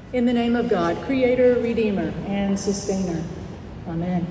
In the name of God, Creator, Redeemer, and Sustainer. Amen.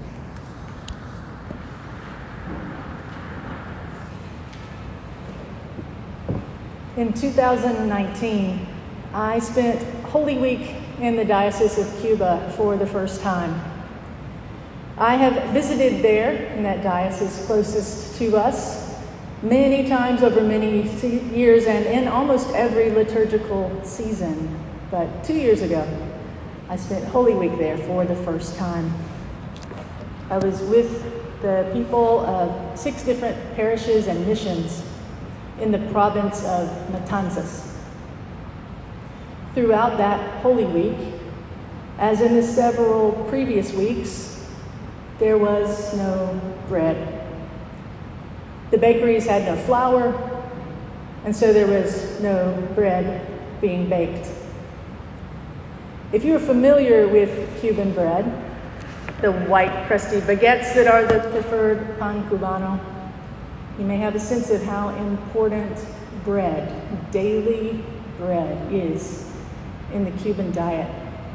In 2019, I spent Holy Week in the Diocese of Cuba for the first time. I have visited there, in that diocese closest to us, many times over many years and in almost every liturgical season. But 2 years ago, I spent Holy Week there for the first time. I was with the people of 6 different parishes and missions in the province of Matanzas. Throughout that Holy Week, as in the several previous weeks, there was no bread. The bakeries had no flour, and so there was no bread being baked. If you are familiar with Cuban bread, the white crusty baguettes that are the preferred pan cubano, you may have a sense of how important bread, daily bread, is in the Cuban diet.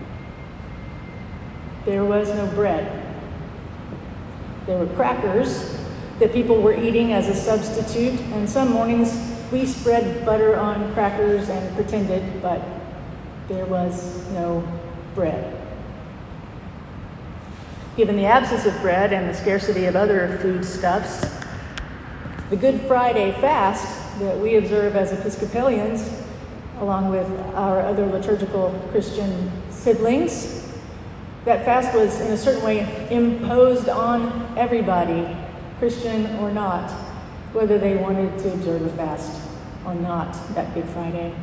There was no bread. There were crackers that people were eating as a substitute, and some mornings we spread butter on crackers and pretended, but there was no bread. Given the absence of bread and the scarcity of other foodstuffs, the Good Friday fast that we observe as Episcopalians, along with our other liturgical Christian siblings, that fast was in a certain way imposed on everybody, Christian or not, whether they wanted to observe a fast or not that Good Friday.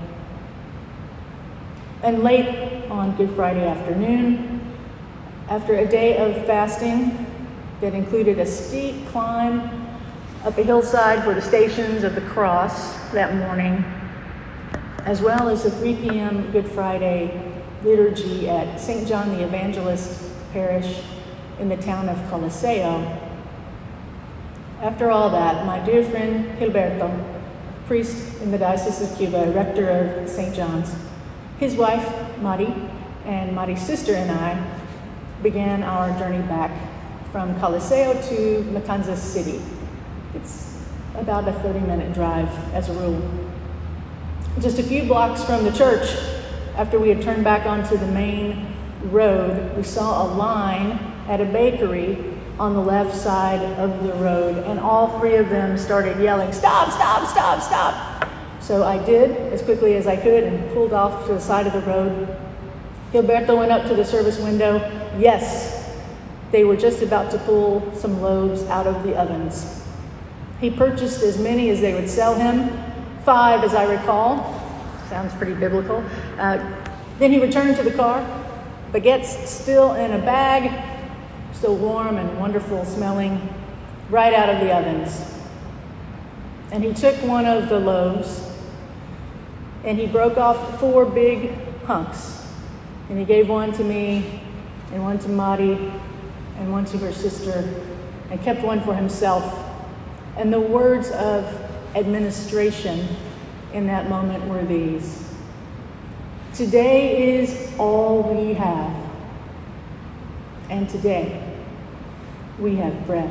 And late on Good Friday afternoon, after a day of fasting that included a steep climb up a hillside for the Stations of the Cross that morning, as well as the 3 p.m. Good Friday liturgy at St. John the Evangelist Parish in the town of Coliseo. After all that, my dear friend Gilberto, priest in the Diocese of Cuba, rector of St. John's, his wife, Mari, and Mari's sister and I began our journey back from Coliseo to Matanzas City. It's about a 30-minute drive as a rule. Just a few blocks from the church, after we had turned back onto the main road, we saw a line at a bakery on the left side of the road, and all 3 of them started yelling, "Stop, stop, stop, stop!" So I did as quickly as I could and pulled off to the side of the road. Gilberto went up to the service window. Yes, they were just about to pull some loaves out of the ovens. He purchased as many as they would sell him, 5 as I recall. Sounds pretty biblical. Then he returned to the car, baguettes still in a bag, still warm and wonderful smelling, right out of the ovens. And he took one of the loaves and he broke off 4 big hunks. And he gave one to me and one to Mari and one to her sister and kept one for himself. And the words of administration in that moment were these: "Today is all we have, and today we have bread."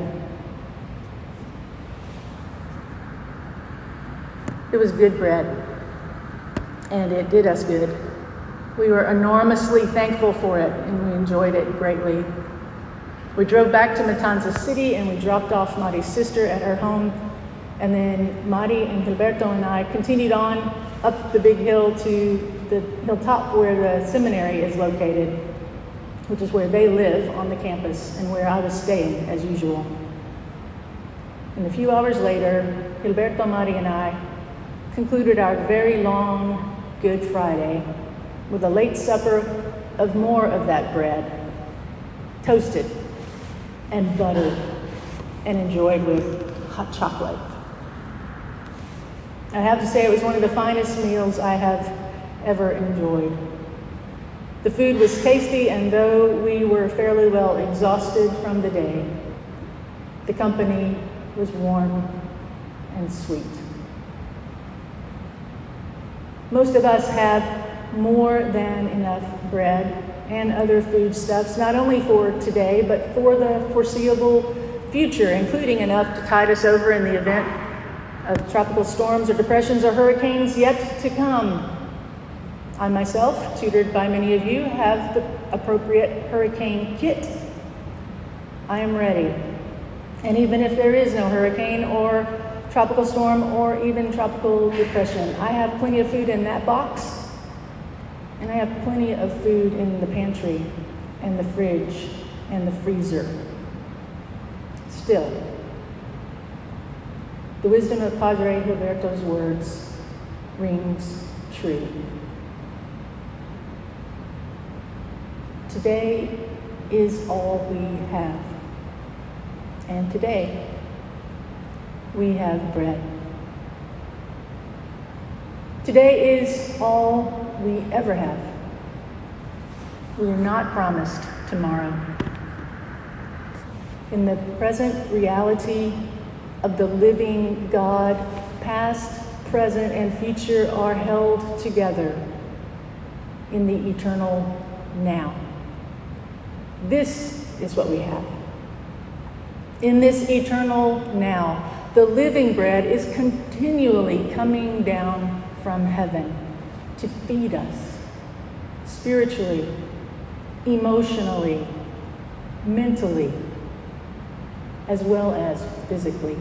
It was good bread, and it did us good. We were enormously thankful for it, and we enjoyed it greatly. We drove back to Matanzas City, and we dropped off Mari's sister at her home. And then Mari and Gilberto and I continued on up the big hill to the hilltop where the seminary is located, which is where they live on the campus and where I was staying as usual. And a few hours later, Gilberto, Mari, and I concluded our very long Good Friday with a late supper of more of that bread, toasted and buttered and enjoyed with hot chocolate. I have to say it was one of the finest meals I have ever enjoyed. The food was tasty, and though we were fairly well exhausted from the day, the company was warm and sweet. Most of us have more than enough bread and other foodstuffs, not only for today, but for the foreseeable future, including enough to tide us over in the event of tropical storms or depressions or hurricanes yet to come. I myself, tutored by many of you, have the appropriate hurricane kit. I am ready. And even if there is no hurricane or tropical storm or even tropical depression, I have plenty of food in that box, and I have plenty of food in the pantry and the fridge and the freezer. Still, the wisdom of Padre Gilberto's words rings true. Today is all we have. And today, we have bread. Today is all we ever have. We are not promised tomorrow. In the present reality of the living God, past, present, and future are held together in the eternal now. This is what we have. In this eternal now, the living bread is continually coming down from heaven to feed us spiritually, emotionally, mentally, as well as physically.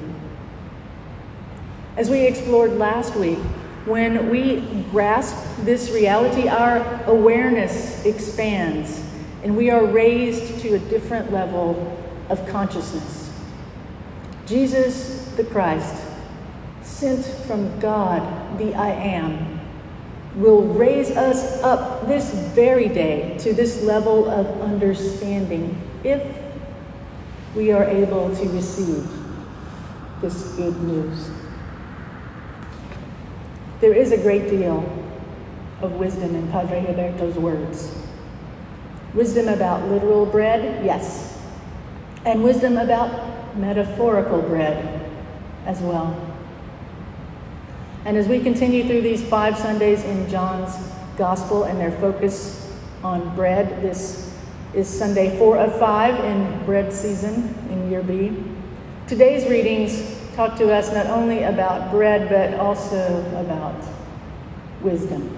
As we explored last week, when we grasp this reality, our awareness expands and we are raised to a different level of consciousness. Jesus the Christ, sent from God, the I Am, will raise us up this very day to this level of understanding if we are able to receive this good news. There is a great deal of wisdom in Padre Gilberto's words. Wisdom about literal bread, yes. And wisdom about metaphorical bread as well. And as we continue through these 5 Sundays in John's Gospel and their focus on bread, this is Sunday 4 of 5 in bread season in year B. Today's readings talk to us not only about bread, but also about wisdom.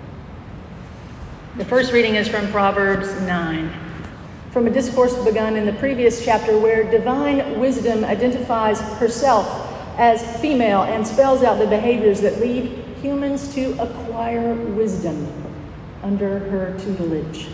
The first reading is from Proverbs 9, from a discourse begun in the previous chapter where divine wisdom identifies herself as female and spells out the behaviors that lead humans to acquire wisdom under her tutelage.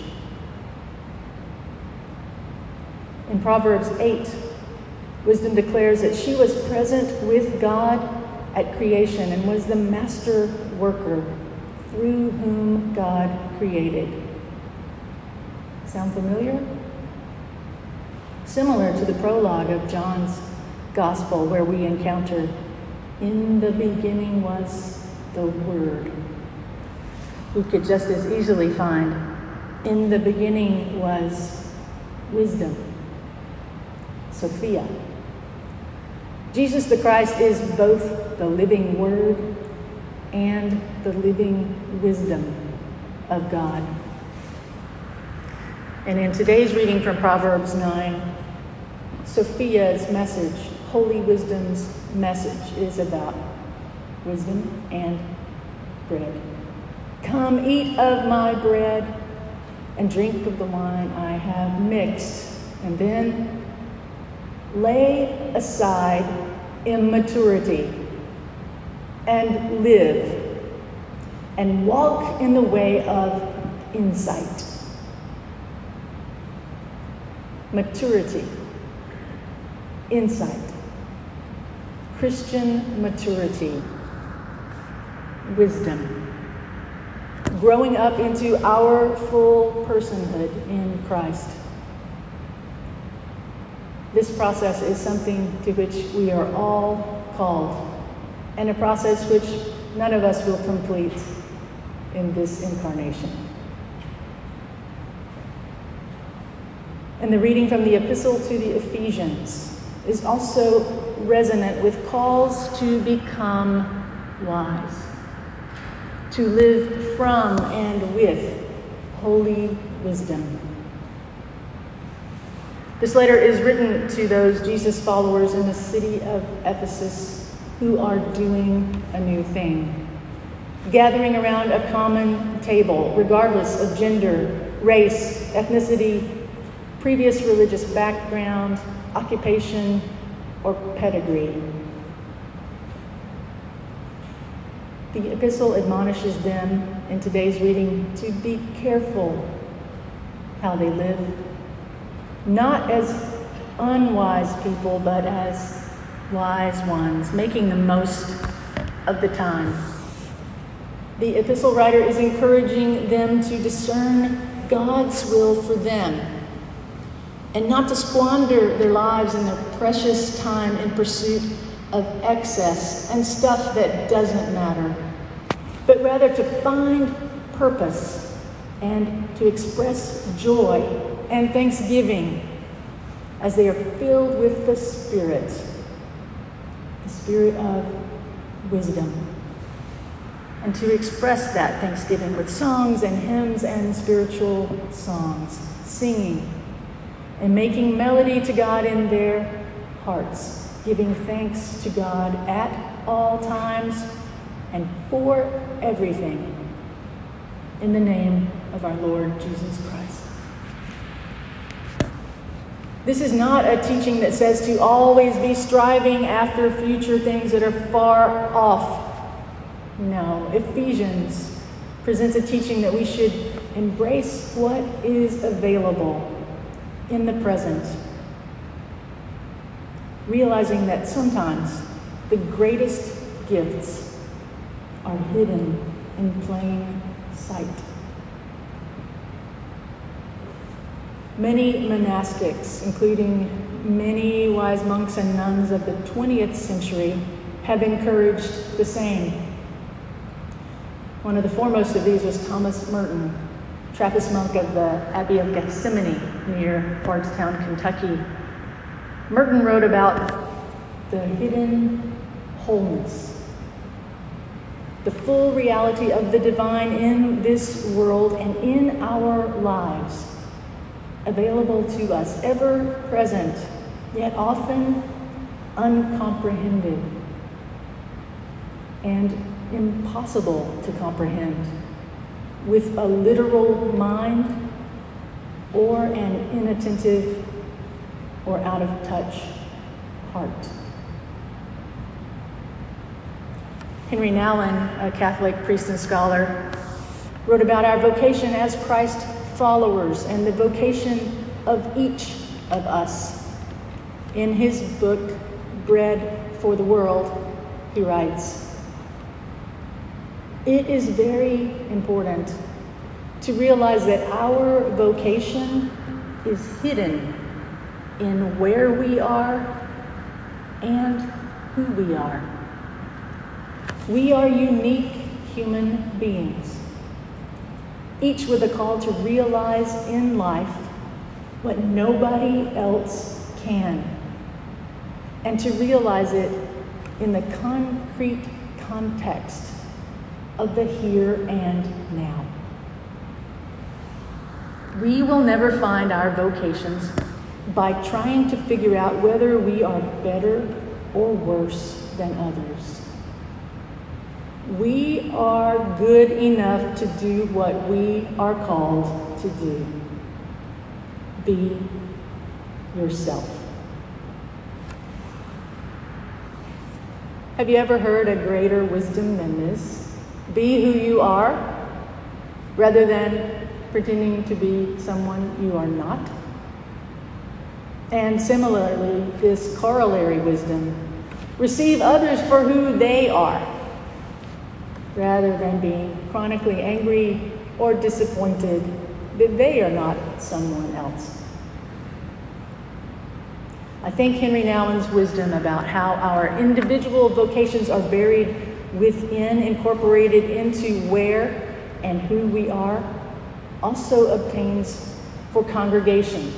In Proverbs 8, wisdom declares that she was present with God at creation and was the master worker through whom God created. Sound familiar? Similar to the prologue of John's Gospel, where we encounter, in the beginning was the Word. We could just as easily find, in the beginning was wisdom. Sophia. Jesus the Christ is both the living Word and the living wisdom of God. And in today's reading from Proverbs 9, Sophia's message, Holy Wisdom's message, is about wisdom and bread. Come, eat of my bread and drink of the wine I have mixed, and then lay aside immaturity and live and walk in the way of insight. Maturity, insight, Christian maturity, wisdom, growing up into our full personhood in Christ. This process is something to which we are all called, and a process which none of us will complete in this incarnation. And the reading from the Epistle to the Ephesians is also resonant with calls to become wise, to live from and with holy wisdom. This letter is written to those Jesus followers in the city of Ephesus who are doing a new thing, gathering around a common table, regardless of gender, race, ethnicity, previous religious background, occupation, or pedigree. The epistle admonishes them in today's reading to be careful how they live, not as unwise people, but as wise ones, making the most of the time. The epistle writer is encouraging them to discern God's will for them and not to squander their lives and their precious time in pursuit of excess and stuff that doesn't matter, but rather to find purpose and to express joy and thanksgiving as they are filled with the Spirit of wisdom, and to express that thanksgiving with songs and hymns and spiritual songs, singing and making melody to God in their hearts, giving thanks to God at all times and for everything in the name of our Lord Jesus Christ. This is not a teaching that says to always be striving after future things that are far off. No, Ephesians presents a teaching that we should embrace what is available in the present, realizing that sometimes the greatest gifts are hidden in plain sight. Many monastics, including many wise monks and nuns of the 20th century, have encouraged the same. One of the foremost of these was Thomas Merton, Trappist monk of the Abbey of Gethsemane near Bardstown, Kentucky. Merton wrote about the hidden wholeness, the full reality of the divine in this world and in our lives, available to us, ever present, yet often uncomprehended and impossible to comprehend with a literal mind or an inattentive or out of touch heart. Henry Nouwen, a Catholic priest and scholar, wrote about our vocation as Christ followers and the vocation of each of us. In his book, Bread for the World, he writes, "It is very important to realize that our vocation is hidden in where we are and who we are. We are unique human beings, each with a call to realize in life what nobody else can, and to realize it in the concrete context of the here and now. We will never find our vocations by trying to figure out whether we are better or worse than others. We are good enough to do what we are called to do. Be yourself." Have you ever heard a greater wisdom than this? Be who you are, rather than pretending to be someone you are not. And similarly, this corollary wisdom: receive others for who they are, rather than being chronically angry or disappointed that they are not someone else. I think Henry Nouwen's wisdom about how our individual vocations are buried within, incorporated into where and who we are, also obtains for congregations.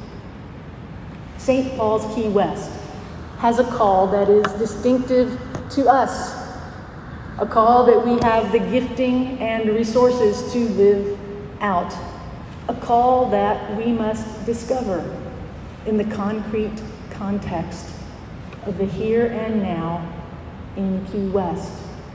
St. Paul's Key West has a call that is distinctive to us, a call that we have the gifting and resources to live out, a call that we must discover in the concrete context of the here and now in Key West.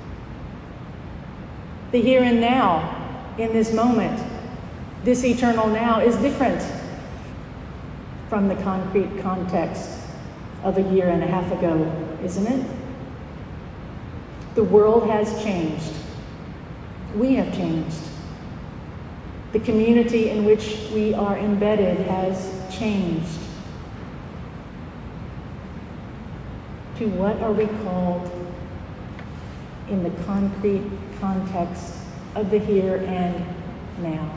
The here and now in this moment, this eternal now, is different from the concrete context of a year and a half ago, isn't it? The world has changed. We have changed. The community in which we are embedded has changed. To what are we called in the concrete context of the here and now?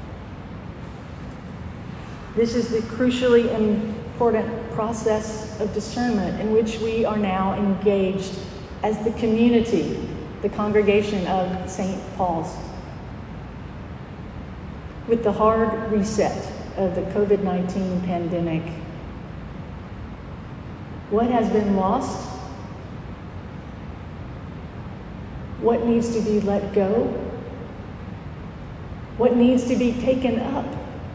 This is the crucially important process of discernment in which we are now engaged as the community, the congregation of St. Paul's. With the hard reset of the COVID-19 pandemic, what has been lost? What needs to be let go? What needs to be taken up?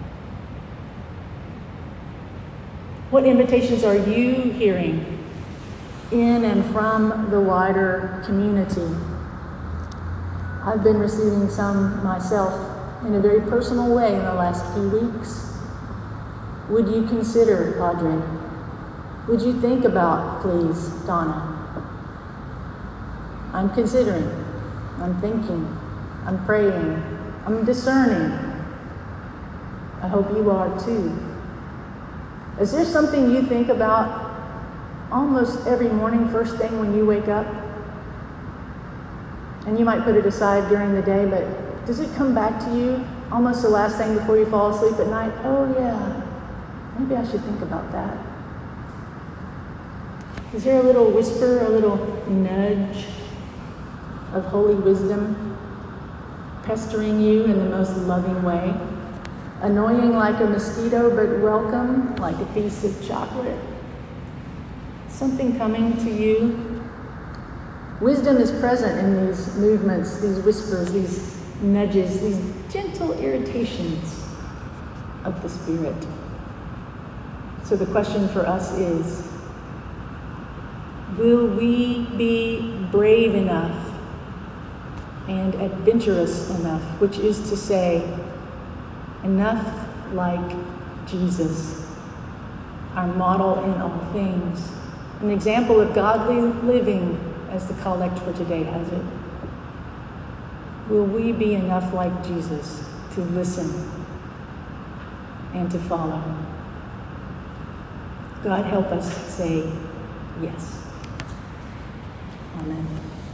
What invitations are you hearing in and from the wider community? I've been receiving some myself in a very personal way in the last few weeks. Would you consider, Padre? Would you think about, please, Donna? I'm considering, I'm thinking, I'm praying, I'm discerning. I hope you are too. Is there something you think about almost every morning, first thing when you wake up? And you might put it aside during the day, but does it come back to you almost the last thing before you fall asleep at night? Oh yeah, maybe I should think about that. Is there a little whisper, a little nudge of holy wisdom pestering you in the most loving way? Annoying like a mosquito, but welcome like a piece of chocolate? Something coming to you? Wisdom is present in these movements, these whispers, these nudges, these gentle irritations of the Spirit. So the question for us is, will we be brave enough and adventurous enough, which is to say, enough like Jesus, our model in all things, an example of godly living, as the collect for today has it? Will we be enough like Jesus to listen and to follow? God help us say yes. Amen.